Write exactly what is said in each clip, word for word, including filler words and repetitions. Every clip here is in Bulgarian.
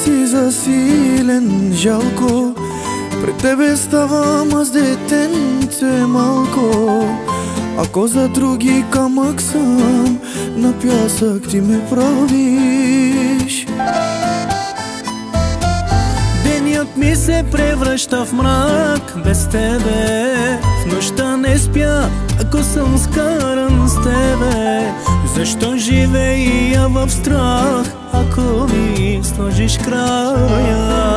си засилен, жалко. Пред тебе ставам аз детенце малко. Ако за други камък съм, на пясък ти ме правиш. Денят ми се превръща в мрак без тебе. В нощта не спя, ако съм скаран с тебе. Защо живея в страх, ако ми сложиш края?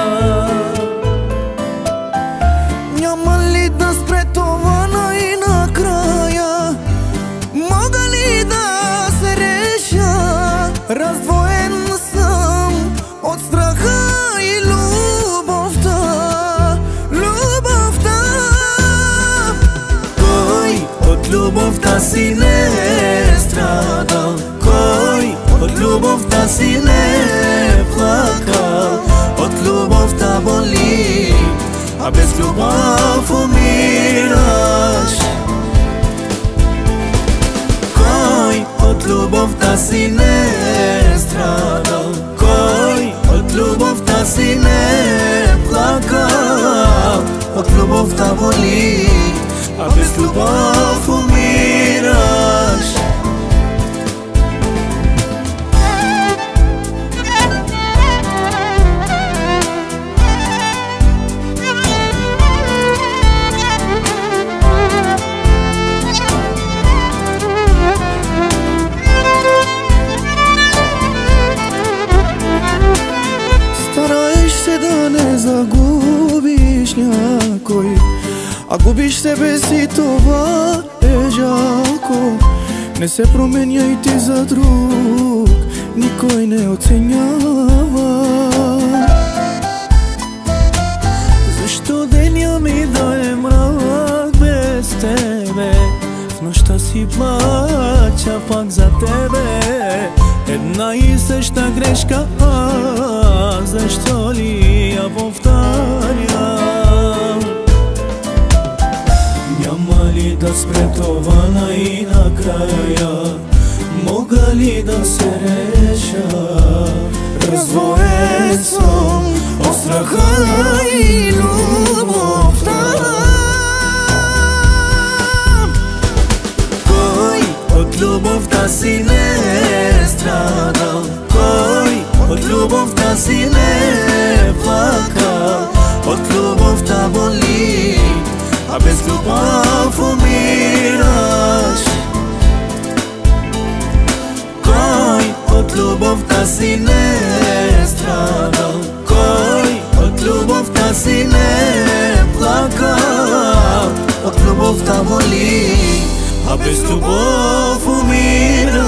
Няма ли да спре това най-накрая? Мога ли да се реша? Раздвоен съм от страха и любовта. Любовта. Кой от любовта си не е страдал? Кой от любовта си не е плакал? От любовта боли, а без любов умираш. Кой от любовта си не е страдал? Кой от любовта си не е плакал? От любовта боли, а без любов умираш. Да не загубиш някой, а губиш себе си, това е жалко. Не се променяй ти за друг, никой не оценява. Защо деня ми да е мрак без тебе? В нощта си плача пак за тебе. Една и съща грешка, а защо ли я повтарям? Няма ли да спре това най-накрая? Мога ли да се реша? Раздвоен съм от страха и любовта. Кой от любовта си не е страдал? Кой от любовта си не е плакал? От любовта боли, а без любов умираш. Кой от любовта си не е страдал? Кой от любовта си не е плакал? От любовта боли, а без любов умираш.